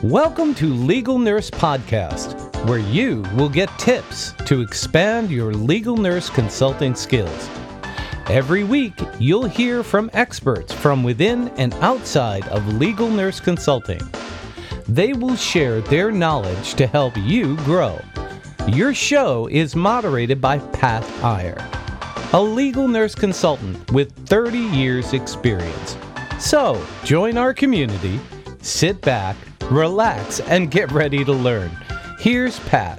Welcome to Legal Nurse Podcast, where you will get tips to expand your legal nurse consulting skills. Every week, you'll hear from experts from within and outside of legal nurse consulting. They will share their knowledge to help you grow. Your show is moderated by Pat Iyer, a legal nurse consultant with 30 years experience. So, join our community, sit back, relax, and get ready to learn. Here's Pat.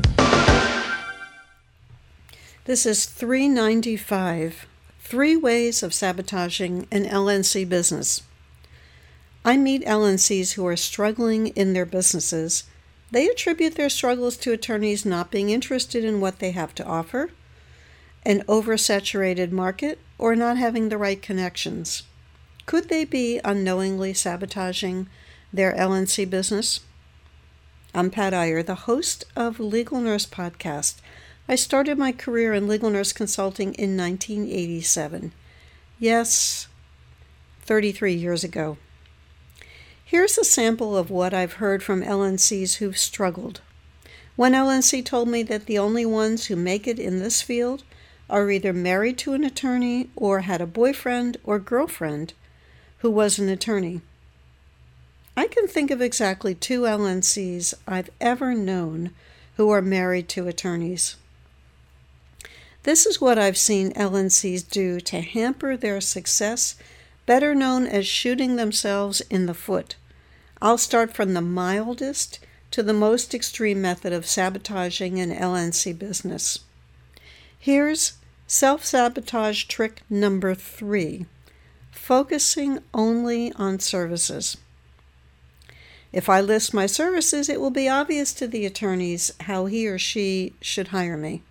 This is 395, 3 Ways of Sabotaging an LNC Business. I meet LNCs who are struggling in their businesses. They attribute their struggles to attorneys not being interested in what they have to offer, an oversaturated market, or not having the right connections. Could they be unknowingly sabotaging their LNC business? I'm Pat Iyer, the host of Legal Nurse Podcast. I started my career in legal nurse consulting in 1987. Yes, 33 years ago. Here's a sample of what I've heard from LNCs who've struggled. One LNC told me that the only ones who make it in this field are either married to an attorney or had a boyfriend or girlfriend who was an attorney. I can think of exactly 2 LNCs I've ever known who are married to attorneys. This is what I've seen LNCs do to hamper their success, better known as shooting themselves in the foot. I'll start from the mildest to the most extreme method of sabotaging an LNC business. Here's self-sabotage trick number 3, focusing only on services. If I list my services, it will be obvious to the attorneys how he or she should hire me.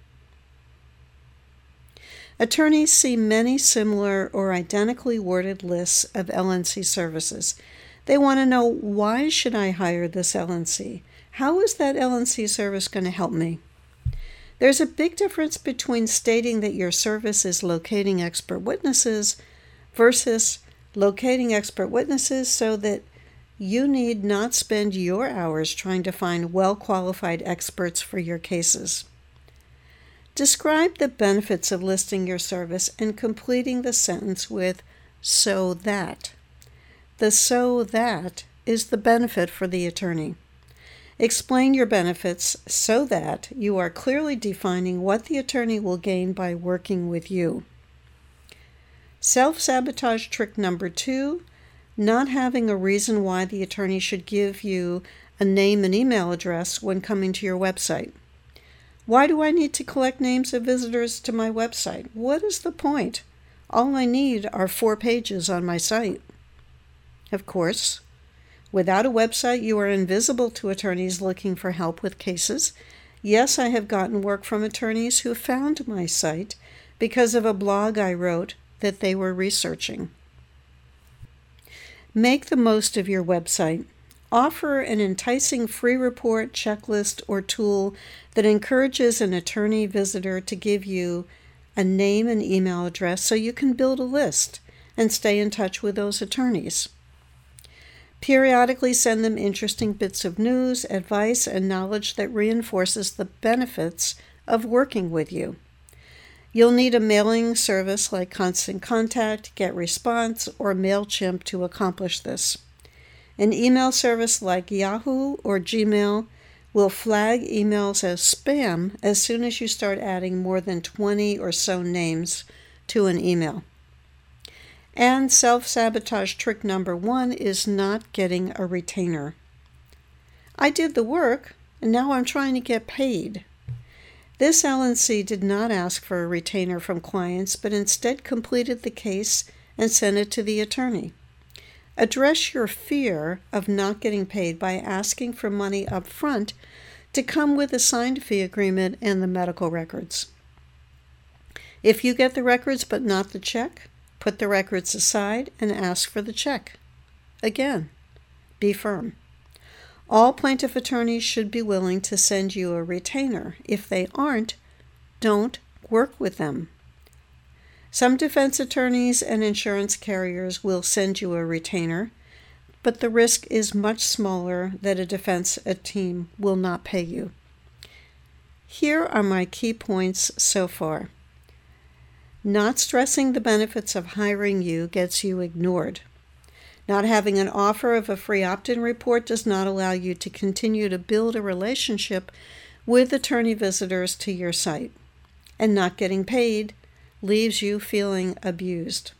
Attorneys see many similar or identically worded lists of LNC services. They want to know, why should I hire this LNC? How is that LNC service going to help me? There's a big difference between stating that your service is locating expert witnesses versus locating expert witnesses so that you need not spend your hours trying to find well-qualified experts for your cases. Describe the benefits of listing your service and completing the sentence with "so that." The "so that" is the benefit for the attorney. Explain your benefits so that you are clearly defining what the attorney will gain by working with you. Self-sabotage trick number 2, not having a reason why the attorney should give you a name and email address when coming to your website. Why do I need to collect names of visitors to my website? What is the point? All I need are 4 pages on my site. Of course, without a website, you are invisible to attorneys looking for help with cases. Yes, I have gotten work from attorneys who found my site because of a blog I wrote that they were researching. Make the most of your website. Offer an enticing free report, checklist, or tool that encourages an attorney visitor to give you a name and email address so you can build a list and stay in touch with those attorneys. Periodically send them interesting bits of news, advice, and knowledge that reinforces the benefits of working with you. You'll need a mailing service like Constant Contact, GetResponse, or MailChimp to accomplish this. An email service like Yahoo or Gmail will flag emails as spam as soon as you start adding more than 20 or so names to an email. And self-sabotage trick number 1 is not getting a retainer. I did the work, and now I'm trying to get paid. This LNC did not ask for a retainer from clients, but instead completed the case and sent it to the attorney. Address your fear of not getting paid by asking for money up front to come with a signed fee agreement and the medical records. If you get the records but not the check, put the records aside and ask for the check. Again, be firm. All plaintiff attorneys should be willing to send you a retainer. If they aren't, don't work with them. Some defense attorneys and insurance carriers will send you a retainer, but the risk is much smaller that a defense team will not pay you. Here are my key points so far. Not stressing the benefits of hiring you gets you ignored. Not having an offer of a free opt-in report does not allow you to continue to build a relationship with attorney visitors to your site. And not getting paid leaves you feeling abused.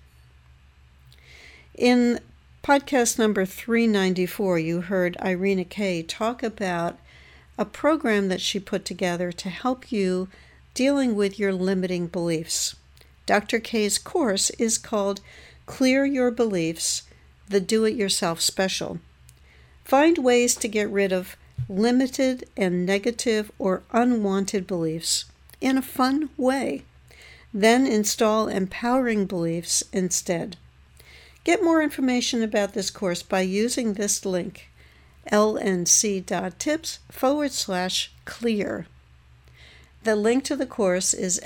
In podcast number 394, you heard Irina Kay talk about a program that she put together to help you dealing with your limiting beliefs. Dr. Kay's course is called Clear Your Beliefs, the Do-It-Yourself Special. Find ways to get rid of limited and negative or unwanted beliefs in a fun way. Then install empowering beliefs instead. Get more information about this course by using this link, lnc.tips/clear. The link to the course is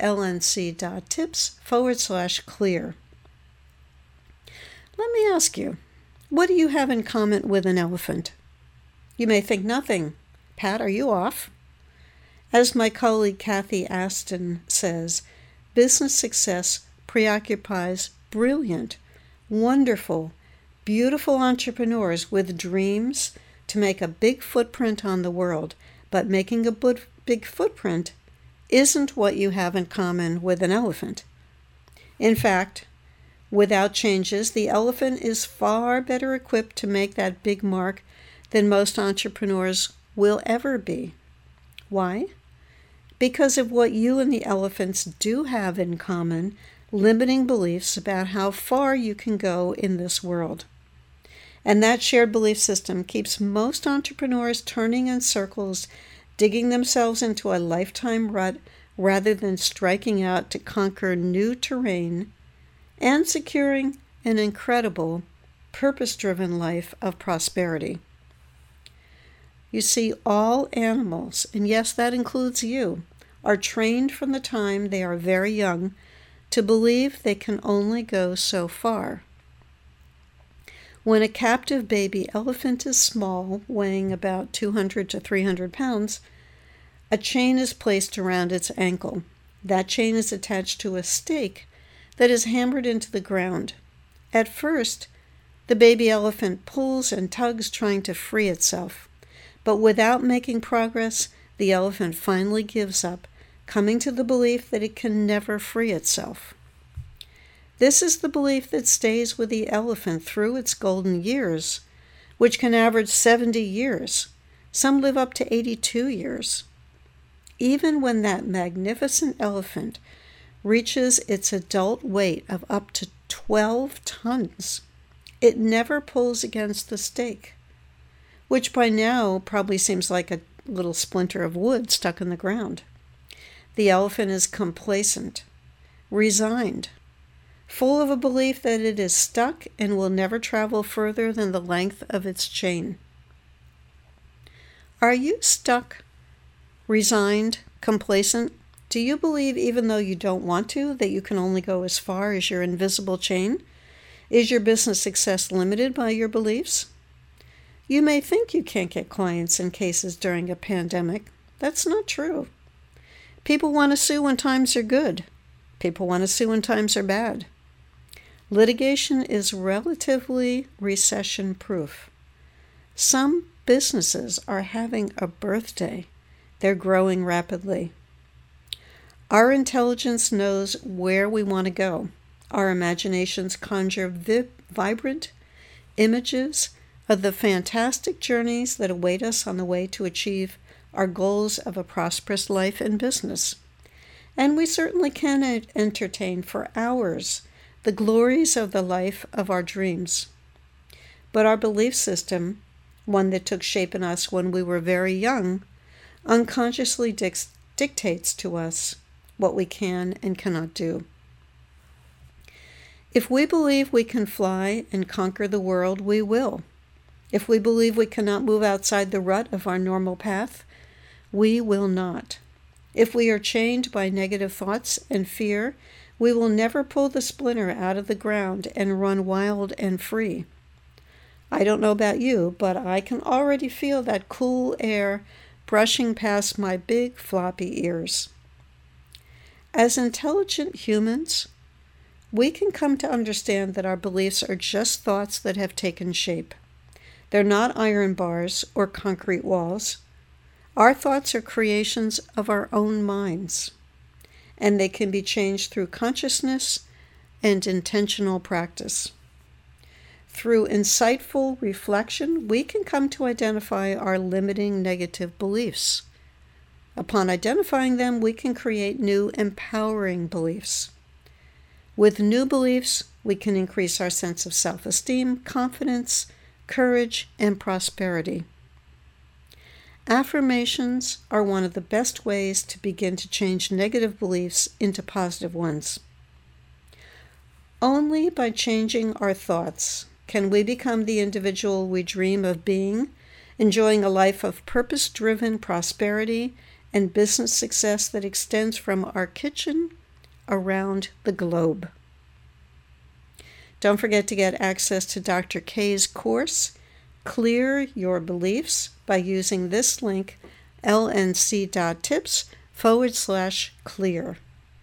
lnc.tips/clear. Let me ask you, what do you have in common with an elephant? You may think nothing. Pat, are you off? As my colleague Kathy Aston says, business success preoccupies brilliant, wonderful, beautiful entrepreneurs with dreams to make a big footprint on the world, but making a big footprint isn't what you have in common with an elephant. In fact, without changes, the elephant is far better equipped to make that big mark than most entrepreneurs will ever be. Why? Because of what you and the elephants do have in common, limiting beliefs about how far you can go in this world. And that shared belief system keeps most entrepreneurs turning in circles, digging themselves into a lifetime rut rather than striking out to conquer new terrain and securing an incredible, purpose-driven life of prosperity. You see, all animals, and yes, that includes you, are trained from the time they are very young to believe they can only go so far. When a captive baby elephant is small, weighing about 200 to 300 pounds, a chain is placed around its ankle. That chain is attached to a stake that is hammered into the ground. At first, the baby elephant pulls and tugs, trying to free itself. But without making progress, the elephant finally gives up, coming to the belief that it can never free itself. This is the belief that stays with the elephant through its golden years, which can average 70 years. Some live up to 82 years. Even when that magnificent elephant reaches its adult weight of up to 12 tons, it never pulls against the stake, which by now probably seems like a little splinter of wood stuck in the ground. The elephant is complacent, resigned, full of a belief that it is stuck and will never travel further than the length of its chain. Are you stuck, resigned, complacent? Do you believe, even though you don't want to, that you can only go as far as your invisible chain? Is your business success limited by your beliefs? You may think you can't get clients in cases during a pandemic. That's not true. People want to sue when times are good. People want to sue when times are bad. Litigation is relatively recession-proof. Some businesses are having a birthday. They're growing rapidly. Our intelligence knows where we want to go. Our imaginations conjure vibrant images of the fantastic journeys that await us on the way to achieve our goals of a prosperous life and business. And we certainly can entertain for hours the glories of the life of our dreams. But our belief system, one that took shape in us when we were very young, unconsciously dictates to us what we can and cannot do. If we believe we can fly and conquer the world, we will. If we believe we cannot move outside the rut of our normal path, we will not. If we are chained by negative thoughts and fear, we will never pull the splinter out of the ground and run wild and free. I don't know about you, but I can already feel that cool air brushing past my big floppy ears. As intelligent humans, we can come to understand that our beliefs are just thoughts that have taken shape. They're not iron bars or concrete walls. Our thoughts are creations of our own minds, and they can be changed through consciousness and intentional practice. Through insightful reflection, we can come to identify our limiting negative beliefs. Upon identifying them, we can create new empowering beliefs. With new beliefs, we can increase our sense of self-esteem, confidence, courage, and prosperity. Affirmations are one of the best ways to begin to change negative beliefs into positive ones. Only by changing our thoughts can we become the individual we dream of being, enjoying a life of purpose-driven prosperity and business success that extends from our kitchen around the globe. Don't forget to get access to Dr. K's course, Clear Your Beliefs, by using this link, lnc.tips/clear.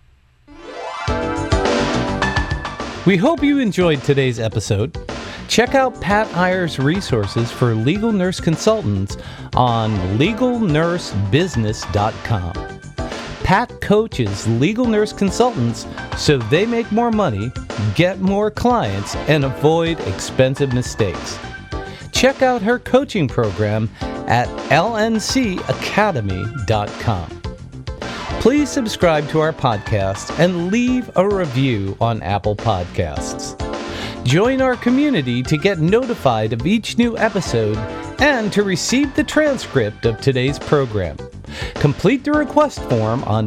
We hope you enjoyed today's episode. Check out Pat Iyer's resources for legal nurse consultants on legalnursebusiness.com. Pat coaches legal nurse consultants so they make more money, get more clients, and avoid expensive mistakes. Check out her coaching program at lncacademy.com. Please subscribe to our podcast and leave a review on Apple Podcasts. Join our community to get notified of each new episode and to receive the transcript of today's program. Complete the request form on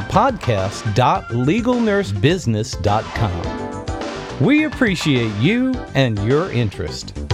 podcast.legalnursebusiness.com. We appreciate you and your interest.